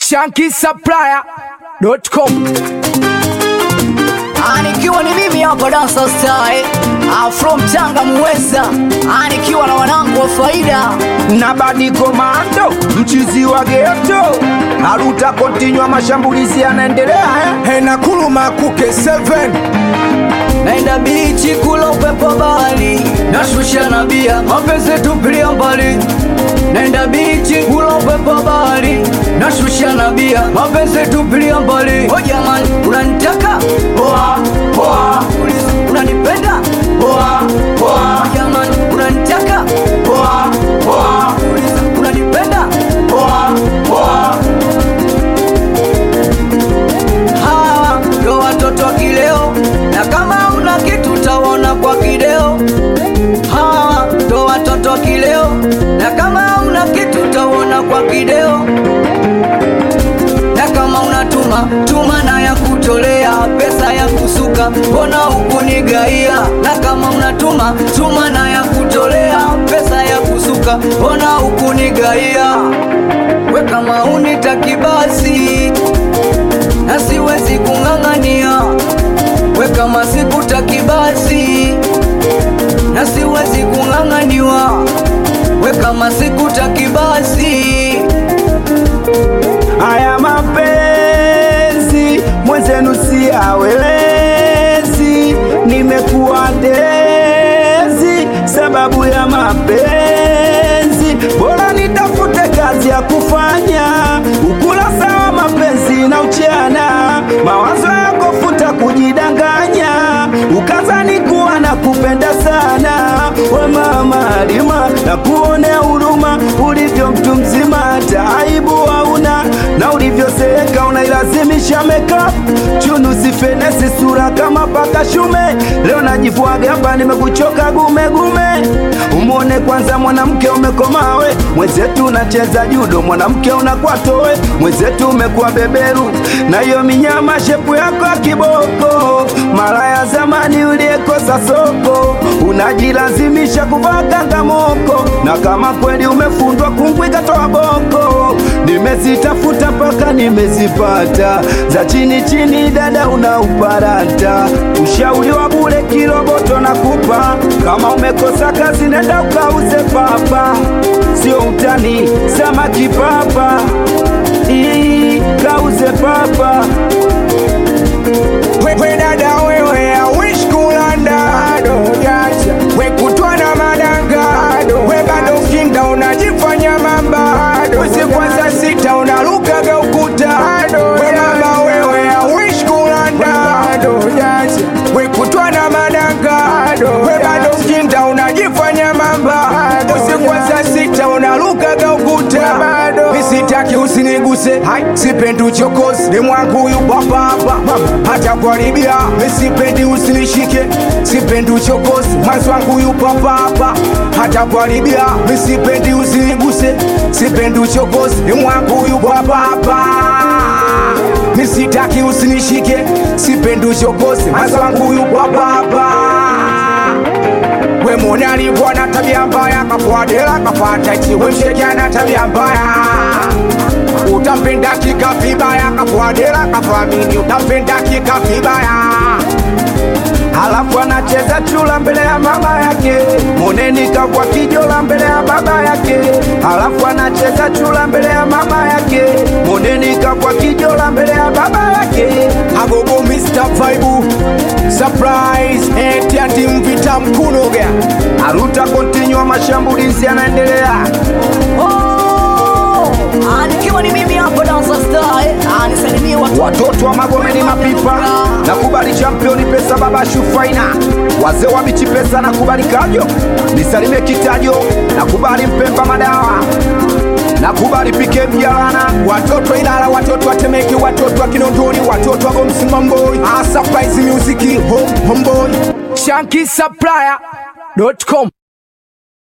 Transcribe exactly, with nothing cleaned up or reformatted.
Shanky Supplier dot com. Anikiwa ni mimi hapa Dancer Style, I'm from Tanga Muweza. Anikiwa na wanangu wa faida na Badi Komando, mchizi wa ghetto. Haruta continue, mashambulizi yanaendelea eh? He na kuluma kuke seven. naenda bichi kula upepo bahari, nashusha na bia mapenzi tupilia mbali. Naenda bichi kula upepo bahari, nashusha na bia mapenzi tupilia mbali. Oh jamani, unanitaka? Poa poa. Unanipenda? Poa poa. Oh jamani, unanitaka? Poa poa. Unanipenda? Poa poa. Hawa ndo watoto wa kileo, na kama una kitu utaona kwa video. Hawa ndo watoto wa kileo, na kama una kitu utaona kwa video. Na kama unatuma tuma na ya kutolea pesa ya kusuka, mbona hukunigaia? Na kama unatuma tuma na ya kutolea pesa ya kusuka, mbona hukunigaia? We kama unitaki basi na siwezi kung'ang'ania. We kama sikutaki basi na siwezi kung'ang'aniwa. We kama sikutaki basi. Haya mapenzi mwenzenu siyawelezi, nimekuwa dezi sababu ya mapenzi. Bora nitafute kazi ya kufanya, ukurasa wa mapenzi na uchana. Mawazo yako futa kujidanganya, ukazani kuwa na kupenda sana. We mama Halima, na kuonea huruma, ulivyo mtu mzima hata aibu hauna. Na ulivyo seka unailazimisha makeup, chunu sifenesi sura kama paka shume. Leo najifuaga hapa nimekuchoka gume gume. Umone kwanza mwanamke umekomawe, mwenzetu unacheza judo, mwanamke unakwatowe, mwenzetu umekuwa beberu. Na hiyo minyama shepu yako ya kiboko, mara ya zamani uliekosa soko, unajilazimisha kuvaa kangamoko. Na kama kweli umefundwa kungwi katoa boko, nimezitafuta paka nimezipata, za chini chini dada unauparata. Ushauri wa bure kiroboto na kupa, kama umekosa kazi nenda ukauze papa. Sio utani samaki papa, ii kauze papa. We, we dada wewe ya wish kulanda do jaja. We kutwa na madanga do. We bado kinda unajifanya mamba do. Usi kwanza sita unarukaga ukuta do. We mama wewe ya wish kulanda do jaja. We kutwa na madanga do. We bado kinda unajifanya mamba do. Usi kwanza sita unarukaga ukuta do. Misitaki usiniguse, sipendi uchokozi, ni mwangu huyu baba hapa hata kuharibia. Sipendi usinishike, sipendi uchokozi, mwanzo wangu huyu baba hapa hata kuharibia. Sipendi usiniguse, sipendi uchokozi, ni mwangu huyu baba hapa. Misitaki usinishike, sipendi uchokozi, mwanzo wangu huyu baba hapa. We mwone alikuwa na tabia mbaya, kafuadela kafata iti. We mshekia na tabia mbaya, utampenda kika vibaya. Kafuadela kafamini, utampenda kika vibaya. Halafu anacheza chula mbele ya mama yake, moneni kakwa kijola mbele ya baba yake. Halafu anacheza chula mbele ya mama yake, moneni kakwa kijola mbele ya baba yake. Agogo mister Vibe Surprise eti ati mvita mkunoga. Haruta continue, mashambulizi yanaendelea. Oh, anikiwa ni mimi hapa Dancer Style, anisalimie watu Watoto wa Magomeni mapipa, na kubali championi pesa baba Shufaina. Wazee wa bichi pesa na kubali kajo, nisalimie kitajo, na kubali Mpemba madawa, na kubali pike mjalana. Watoto Ilala, watoto wa Temeke, watoto wa Kinondoni, watoto wa Gomsi Mamboy. Ah, Surprise Music, home, homeboy. Shanky Supplier dot com.